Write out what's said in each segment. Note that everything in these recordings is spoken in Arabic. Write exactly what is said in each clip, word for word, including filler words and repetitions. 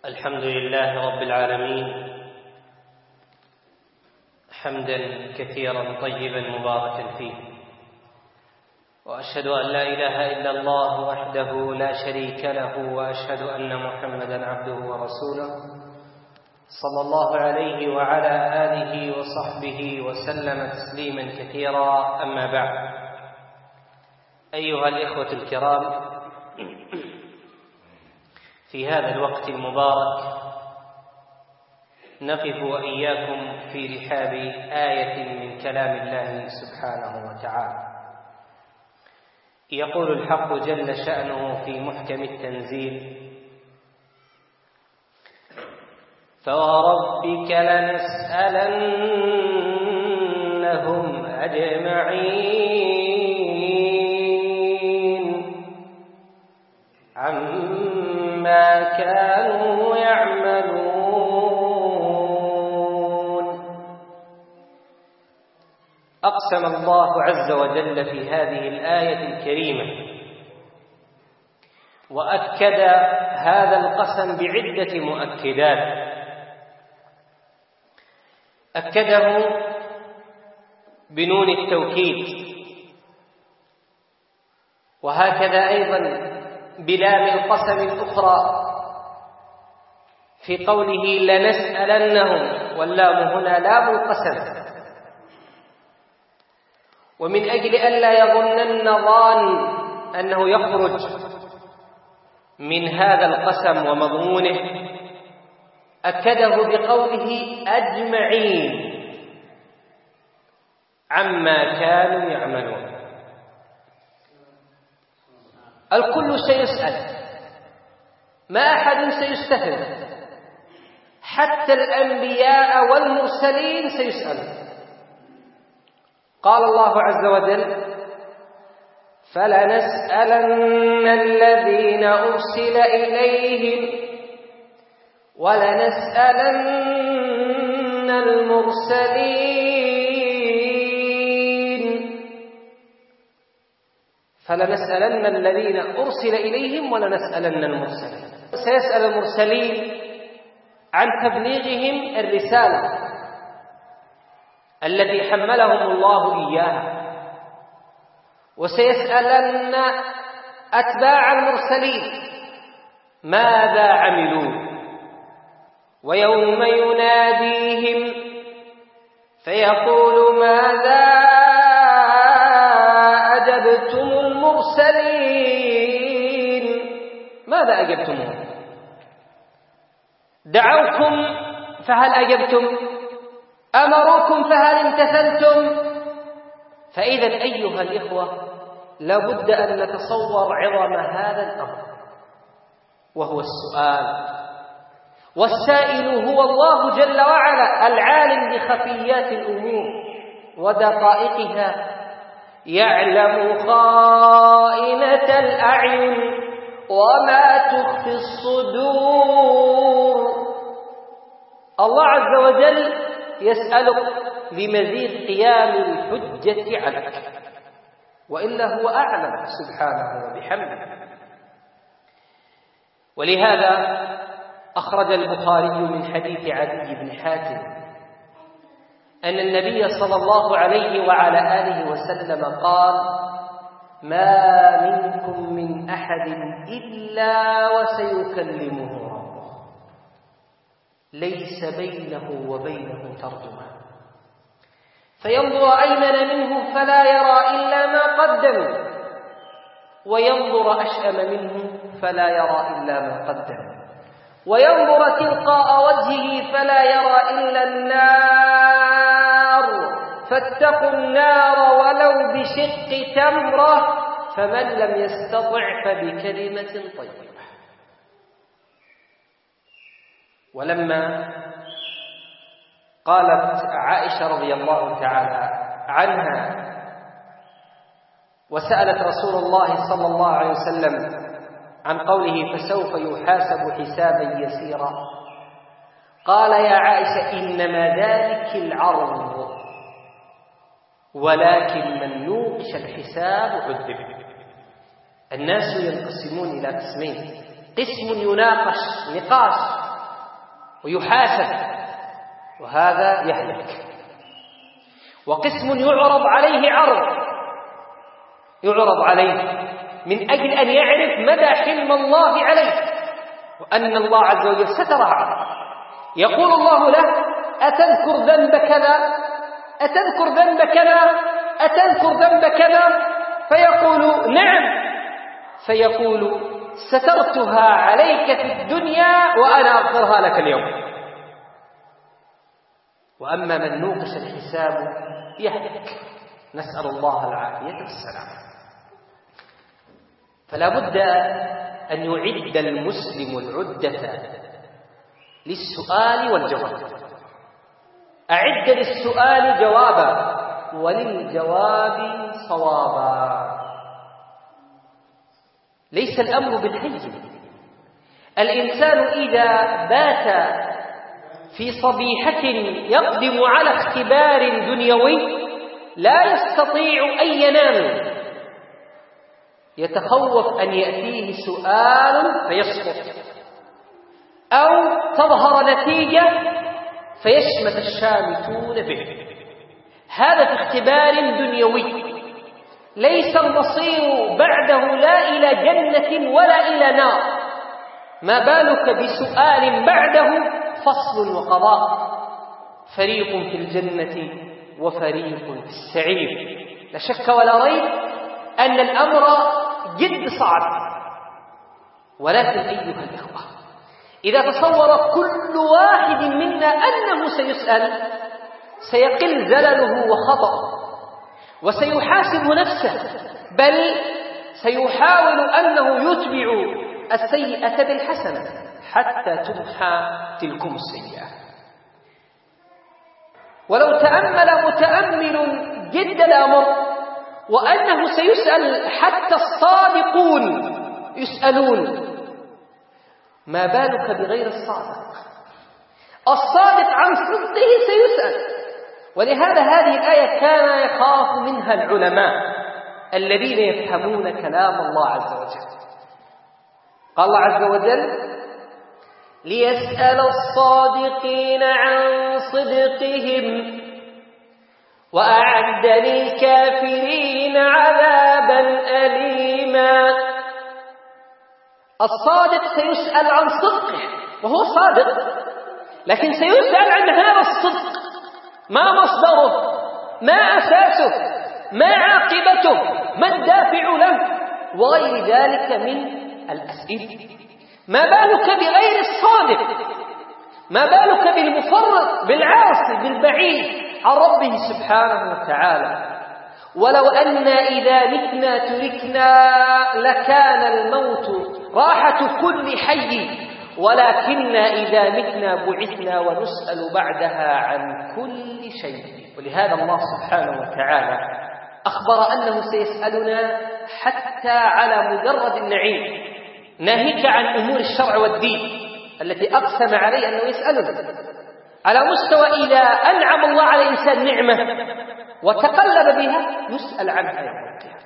الحمد لله رب العالمين، حمدا كثيرا طيبا مباركا فيه، وأشهد أن لا إله إلا الله وحده لا شريك له، وأشهد أن محمدا عبده ورسوله صلى الله عليه وعلى آله وصحبه وسلم تسليما كثيرا. أما بعد، أيها الإخوة الكرام، في هذا الوقت المبارك نقف وإياكم في رحاب آية من كلام الله سبحانه وتعالى. يقول الحق جل شأنه في محكم التنزيل: فوربك لنسألنهم أجمعين عما كانوا يعملون. أقسم الله عز وجل في هذه الآية الكريمة، وأكد هذا القسم بعدة مؤكدات. أكده بنون التوكيد، وهكذا أيضا بلام القسم الأخرى في قوله لنسألنهم، واللام هنا لام القسم. ومن أجل ألا يظنن ظان أنه يخرج من هذا القسم ومضمونه، أكده بقوله أجمعين عما كانوا يعملون. الكل سيسأل، ما أحد سيستثنى، حتى الأنبياء والمرسلين سيسألون. قال الله عز وجل: فلنسألن الذين أرسل إليهم ولنسألن المرسلين. فلنسألن الذين أرسل إليهم ولنسألن المرسلين. سيسأل المرسلين عن تبليغهم الرسالة التي حملهم الله إياها، وسيسألن أتباع المرسلين ماذا عملوا. ويوم يناديهم فيقول ماذا أجبتم المرسلين. ماذا أجبتمون؟ دعوكم فهل أجبتم؟ أمروكم فهل امتثلتم؟ فإذا أيها الإخوة، لابد أن نتصور عظم هذا الأمر، وهو السؤال. والسائل هو الله جل وعلا، العالم بخفيات الأمور ودقائقها، يعلم خائنة الأعين وما تخفي الصدور. الله عز وجل يسألك لمزيد قيام الحجة عنك، وإلا هو أعلم سبحانه وبحمده. ولهذا أخرج البخاري من حديث عدي بن حاتم أن النبي صلى الله عليه وعلى آله وسلم قال: ما منكم من أحد إلا وسيكلمه ربه، ليس بينه وبينه ترجمان، فينظر أيمن منه فلا يرى إلا ما قدم، وينظر أشأم منه فلا يرى إلا ما قدم، وينظر تلقاء وجهه فلا يرى إلا النار، فاتقوا النار ولو بشق تمرة، فمن لم يستطع فبكلمة طيبة. ولما قالت عائشة رضي الله تعالى عنها وسألت رسول الله صلى الله عليه وسلم عن قوله فسوف يحاسب حسابا يسيرا، قال: يا عائشة إنما ذلك العرض، ولكن من نوقش الحساب عذب. الناس ينقسمون إلى قسمين: قسم يناقش نقاش ويحاسب، وهذا يهلك. وقسم يعرض عليه عرض يعرض عليه من أجل أن يعرف مدى حلم الله عليه، وأن الله عز وجل ستر عنه. يقول الله له: أتذكر ذنب كذا؟ أتذكر ذنب كذا؟ أتذكر ذنب كذا؟ فيقول: نعم. فيقول: سترتها عليك في الدنيا وأنا أغفرها لك اليوم. وأما من نوقش الحساب يهلك، نسأل الله العافية والسلام. فلا بد أن يعد المسلم العدة للسؤال والجواب. أعد للسؤال جوابا وللجواب صوابا. ليس الأمر بالهين. الإنسان إذا بات في صبيحة يقدم على اختبار دنيوي لا يستطيع أن ينام، يتخوف أن يأتيه سؤال فيسقط، أو تظهر نتيجة فيشمت الشامتون به. هذا في اختبار دنيوي، ليس المصير بعده لا إلى جنة ولا إلى نار، ما بالك بسؤال بعده فصل وقضاء، فريق في الجنة وفريق في السعير. لا شك ولا ريب أن الأمر جد صعب. ولكن أيها الإخوة، إذا تصور كل واحد منا أنه سيسأل سيقل زلله وخطأه، وسيحاسب نفسه، بل سيحاول أنه يتبع السيئة بالحسنة حتى تمحى تلكم السيئة. ولو تأمل متأمل جد الأمر وأنه سيسأل حتى الصادقون يسألون، ما بالك بغير الصادق؟ الصادق عن صدقه سيسأل. ولهذا هذه الآية كان يخاف منها العلماء الذين يفهمون كلام الله عز وجل. قال الله عز وجل: ليسأل الصادقين عن صدقهم وأعد للكافرين عذابا أليما. الصادق سيسأل عن صدقه، وهو صادق، لكن سيسأل عن هذا الصدق، ما مصدره، ما أساسه، ما عاقبته، ما الدافع له، وغير ذلك من الأسئلة. ما بالك بغير الصادق؟ ما بالك بالمفرط، بالعاصي، بالبعيد عن ربه سبحانه وتعالى؟ ولو أن إذا متنا تركنا لكان الموت راحة كل حي، ولكن إذا متنا بعثنا ونسأل بعدها عن كل شيء. ولهذا الله سبحانه وتعالى أخبر أنه سيسألنا حتى على مجرد النعيم، ناهيك عن أمور الشرع والدين التي أقسم عليه أنه يسألنا. على مستوى إذا أنعم الله على إنسان نعمة وتقلب بها يسأل عنها يوم القيامة.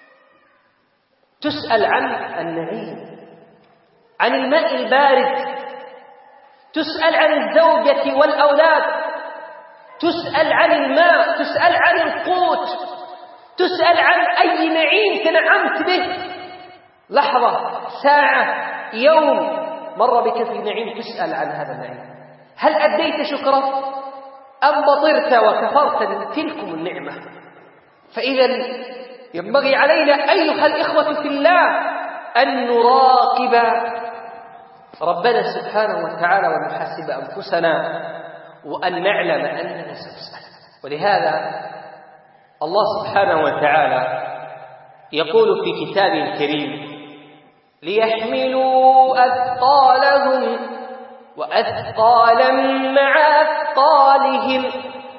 تسأل عن النعيم، عن الماء البارد، تسأل عن الزوجة والأولاد، تسأل عن الماء، تسأل عن القوت، تسأل عن أي نعيم تنعمت به، لحظة، ساعة، يوم مر بك في نعيم، تسأل عن هذا النعيم. هل أديت شكره أم بطرت وكفرت من تلكم النعمة؟ فإذا ينبغي علينا أيها الإخوة في الله أن نراقب ربنا سبحانه وتعالى ونحاسب أنفسنا، وأن نعلم أننا سنسأل. ولهذا الله سبحانه وتعالى يقول في كتابه الكريم: ليحملوا أثقالهم وأثقالا مع أثقالهم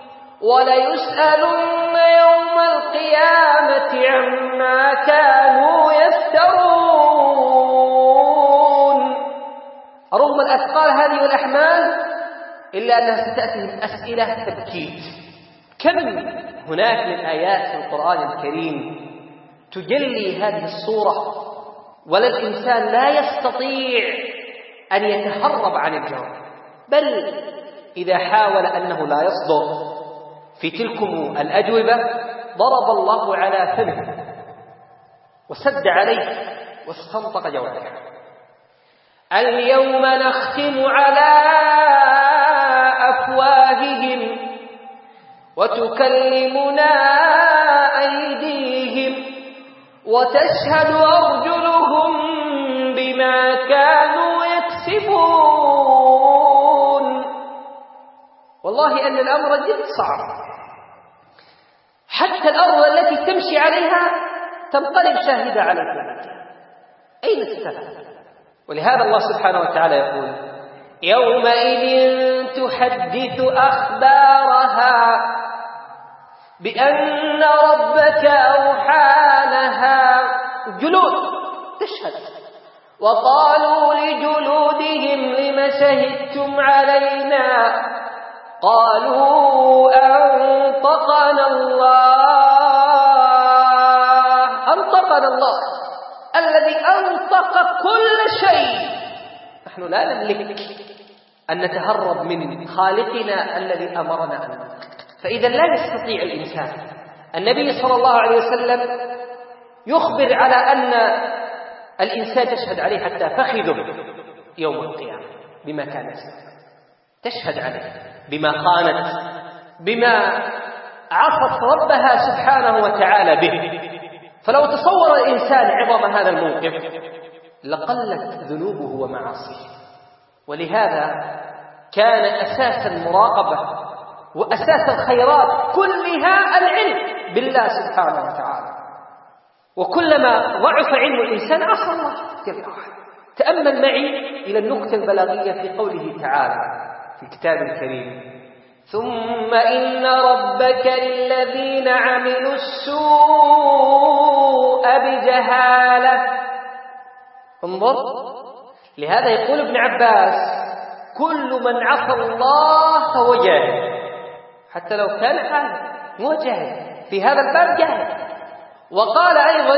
وليسألن يوم القيامة عما كانوا يفترون. رغم الأثقال هذه والأحمال إلا أنها ستأتي من أسئلة تبكيت. كم هناك من آيات في القرآن الكريم تجلي هذه الصورة، ولا الإنسان لا يستطيع أن يتهرب عن الجواب، بل إذا حاول أنه لا يصدر في تلكم الأجوبة ضرب الله على فمه وسد عليه واستنطق جوارحه. اليوم نختم على أفواههم وتكلمنا أيديهم وتشهد أرجلهم بما كانوا يكسبون. والله أن الأمر جد صعب، حتى الأرض التي تمشي عليها تنقلب شاهدة على ذلك. أين السبب؟ ولهذا الله سبحانه وتعالى يقول يومئذ تحدث أخبارها بأن ربك أوحى لها. جلود تشهد. وقالوا لجلودهم لم شهدتم علينا قالوا أنطقنا الله أنطقنا الله الذي أنطق كل شيء. نحن لا نملك أن نتهرب من خالقنا الذي أمرنا أن نطلق. فإذا لا يستطيع الإنسان. النبي صلى الله عليه وسلم يخبر على أن الإنسان تشهد عليه حتى فخذه يوم القيامة بما كان يستطيع، تشهد عليه بما خانت، بما عصت ربها سبحانه وتعالى به. فلو تصور الإنسان عظم هذا الموقف لقلت ذنوبه ومعاصيه. ولهذا كان أساس المراقبة وأساس الخيرات كلها العلم بالله سبحانه وتعالى. وكلما ضعف علم الإنسان عصى الله جل وعلا. تأمل معي إلى النكتة البلاغية في قوله تعالى في الكتاب الكريم ثم إن ربك للذين عملوا السوء بجهالة. انظر، لهذا يقول ابن عباس كل من عصى الله فهو جاهل، حتى لو كان عالم هو جاهل في هذا الباب جاهل. وقال أيضا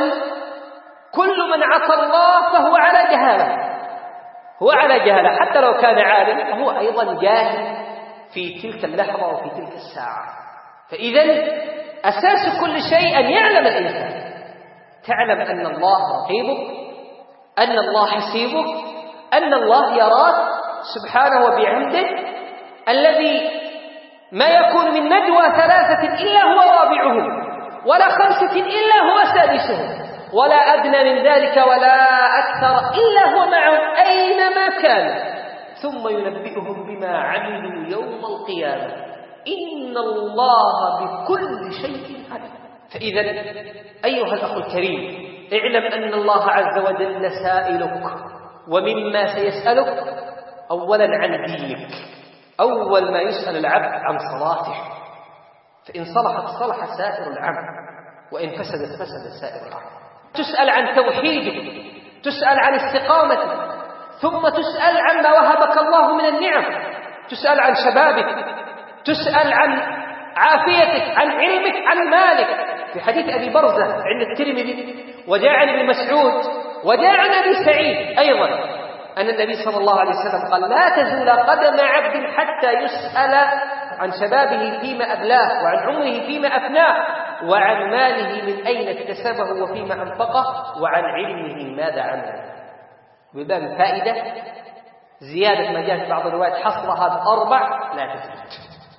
كل من عصى الله فهو على جهالة، هو على جهالة حتى لو كان عالم فهو أيضا جاهل في تلك اللحظة وفي تلك الساعة. فإذا أساس كل شيء أن يعلم الإنسان، تعلم أن الله رقيبك، أن الله حسيبك، أن الله يراك سبحانه وبحمده، الذي ما يكون من نجوى ثلاثة إلا هو رابعهم ولا خمسة إلا هو سادسهم ولا أدنى من ذلك ولا أكثر إلا هو معهم أينما كان، ثم ينبئهم بما عملوا يوم القيامة إن الله بكل شيء عليم. فإذا أيها الأخ الكريم اعلم أن الله عز وجل سائلك، ومما سيسألك أولا عن دينك. أول ما يسأل العبد عن صلاته، فإن صلحت صلح سائر العمل، وإن فسدت فسد سائر العمل. تسأل عن توحيدك، تسأل عن استقامتك، ثم تسأل عما وهبك الله من النعم، تسأل عن شبابك، تسأل عن عافيتك، عن علمك، عن مالك. في حديث أبي برزة عند الترمذي وجاء عن ابن مسعود وجاء عن أبي سعيد أيضا أن النبي صلى الله عليه وسلم قال لا تزول قدم عبد حتى يسأل عن شبابه فيما أبلاه، وعن عمره فيما أفناه، وعن ماله من أين اكتسبه وفيما أنفقه، وعن علمه ماذا عمل. بباب الفائدة زيادة ما جاء في بعض الروايات حصرها بأربع لا تثبت.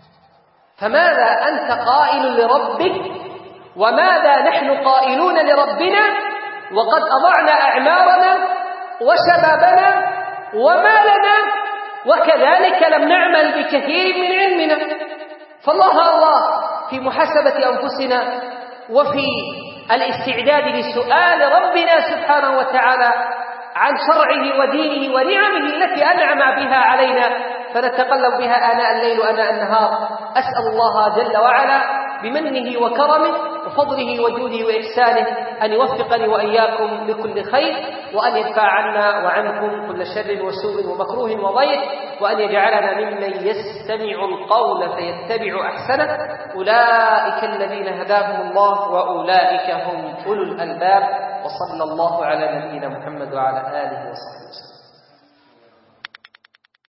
فماذا أنت قائل لربك وماذا نحن قائلون لربنا وقد أضعنا أعمارنا وشبابنا ومالنا وكذلك لم نعمل بكثير من علمنا؟ فالله الله في محاسبة أنفسنا وفي الاستعداد لسؤال ربنا سبحانه وتعالى عن شرعه ودينه ونعمه التي أنعم بها علينا فنتقلب بها آناء الليل وآناء النهار. أسأل الله جل وعلا بمنه وكرمه وفضله وجوده وإحسانه أن يوفقني وإياكم لكل خير، وأن يدفع عنا وعنكم كل شر وسوء ومكروه وضيق، وأن يجعلنا ممن يستمع القول فيتبع أحسنه. أولئك الذين هداهم الله وأولئك هم أولو الألباب. وصلى الله على نبينا محمد وعلى آله وصحبه وسلم.